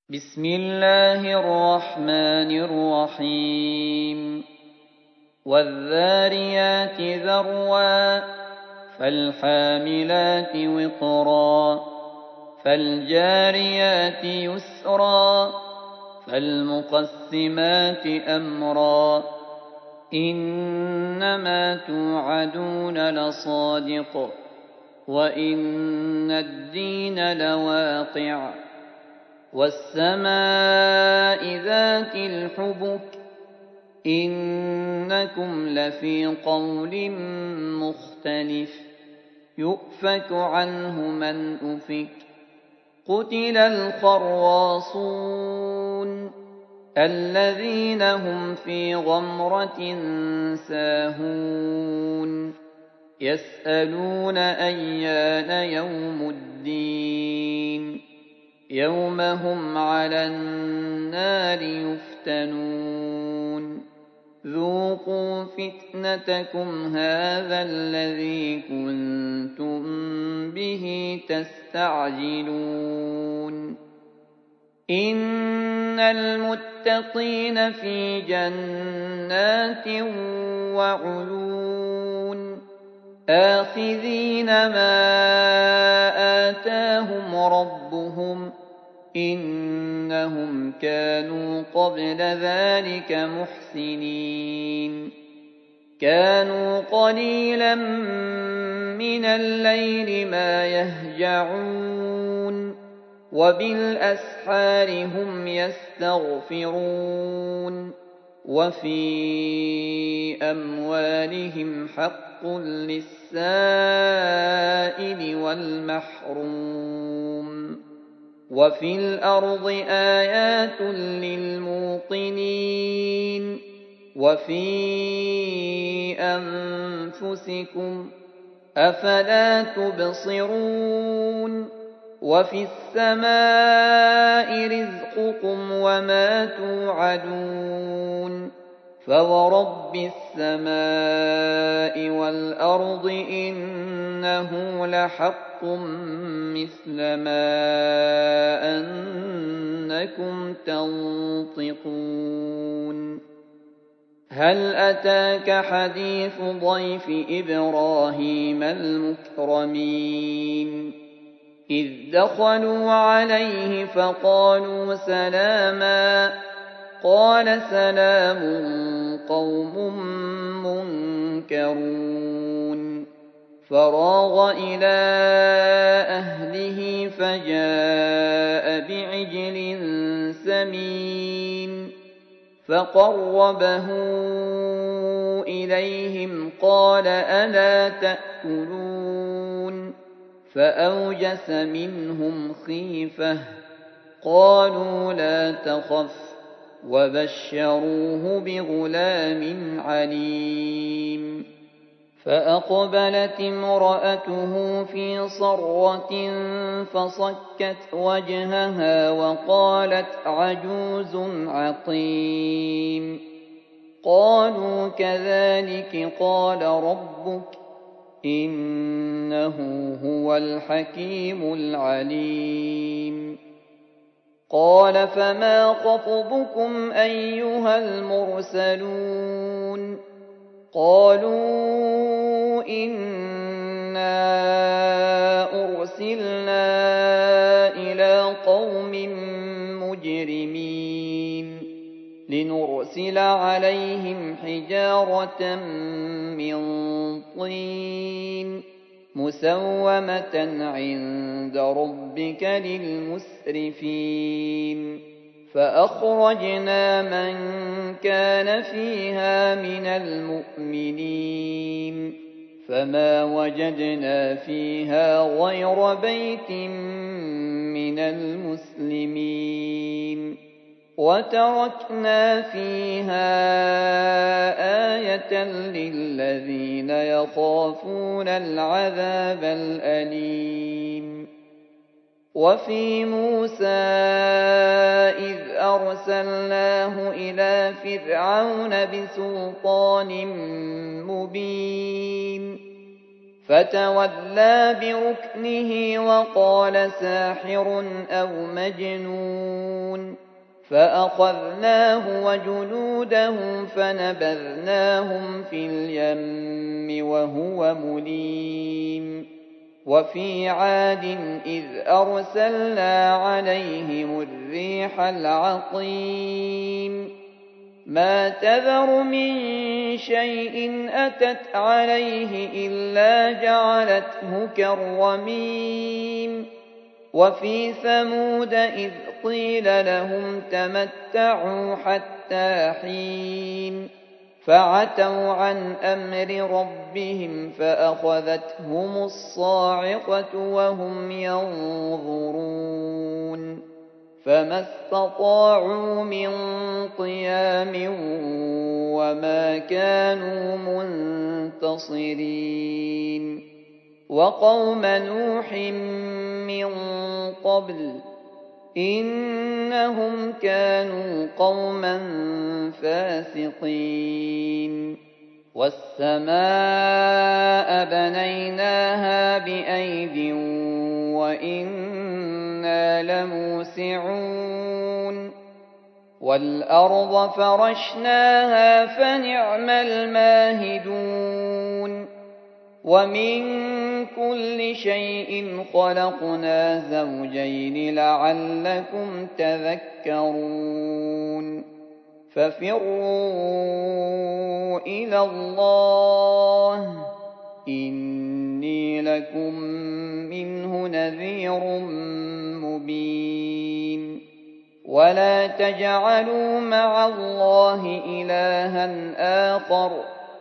بسم الله الرحمن الرحيم والذاريات ذروا فالحاملات وقرا فالجاريات يسرا فالمقسمات أمرا إنما توعدون لصادق وإن الدين لواقع والسماء ذات الحبك إنكم لفي قول مختلف يؤفك عنه من أفك قتل الخراصون الذين هم في غمرة ساهون يسألون أيان يوم الدين يوم هم على النار يفتنون ذوقوا فتنتكم هذا الذي كنتم به تستعجلون إن المتقين في جنات وعيون آخذين ما آتاهم ربهم إنهم كانوا قبل ذلك محسنين كانوا قليلا من الليل ما يهجعون وبالأسحار هم يستغفرون وفي أموالهم حق للسائل والمحروم وفي الأرض آيات للموقنين وفي أنفسكم أفلا تبصرون وفي السماء رزقكم وما توعدون فورب السماء والأرض إنه لحق مثل ما أنكم تنطقون هل أتاك حديث ضيف إبراهيم المكرمين إذ دخلوا عليه فقالوا سلاما قال سلام قوم منكرون فراغ إلى أهله فجاء بعجل سمين فقربه إليهم قال ألا تأكلون فأوجس منهم خيفة قالوا لا تخف وبشروه بغلام عليم فأقبلت امرأته في صرة فصكت وجهها وقالت عجوز عقيم قالوا كذلك قال ربك إنه هو الحكيم العليم قال فما خطبكم أيها المرسلون قالوا إنا أرسلنا إلى قوم مجرمين لنرسل عليهم حجارة من طين مسومة عند ربك للمسرفين فأخرجنا من كان فيها من المؤمنين فما وجدنا فيها غير بيت من المسلمين وتركنا فيها آية للذين يخافون العذاب الأليم وفي موسى إذ أرسلناه إلى فرعون بسلطان مبين فتولى بركنه وقال ساحر أو مجنون فأخذناه وجنوده فنبذناهم في اليم وهو مليم وفي عاد إذ أرسلنا عليهم الريح العقيم ما تذر من شيء أتت عليه إلا جعلته كالرميم وفي ثمود إذ قيل لهم تمتعوا حتى حين فعتوا عن أمر ربهم فأخذتهم الصاعقة وهم ينظرون فما استطاعوا من قيام وما كانوا منتصرين وقوم نوح من قبل إنهم كانوا قوما فاسقين والسماء بنيناها بأيد وإنا لموسعون والأرض فرشناها فنعم الماهدون ومن كل شيء خلقنا زوجين لعلكم تذكرون ففروا إلى الله إني لكم منه نذير مبين ولا تجعلوا مع الله إلها آخر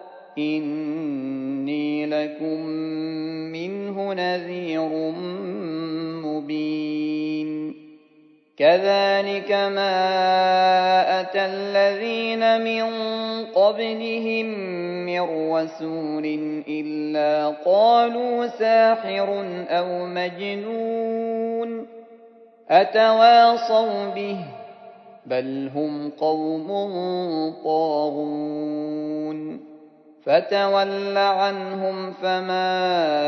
إني لكم منه نذير مبين كذلك ما أتى الذين من قبلهم من رسول إلا قالوا ساحر أو مجنون أتواصوا به بل هم قوم طاغون فتول عنهم فما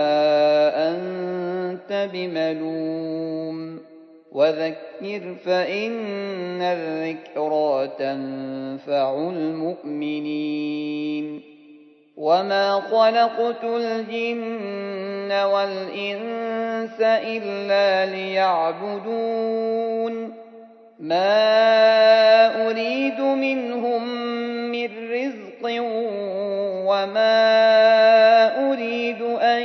أنت بملوم وذكر فإن الذكرى تنفع المؤمنين وما خلقت الجن والإنس إلا ليعبدون ما أريد منهم من رزق وما أريد أن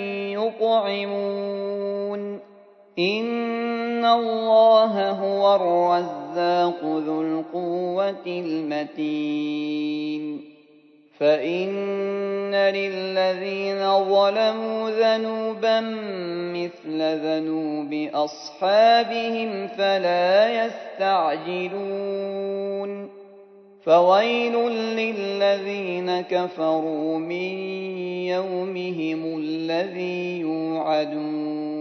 يطعمون إن الله هو الرزاق ذو القوة المتين فإن للذين ظلموا ذنوبا مثل ذنوب أصحابهم فلا يستعجلون فويل للذين كفروا من يومهم الذي يوعدون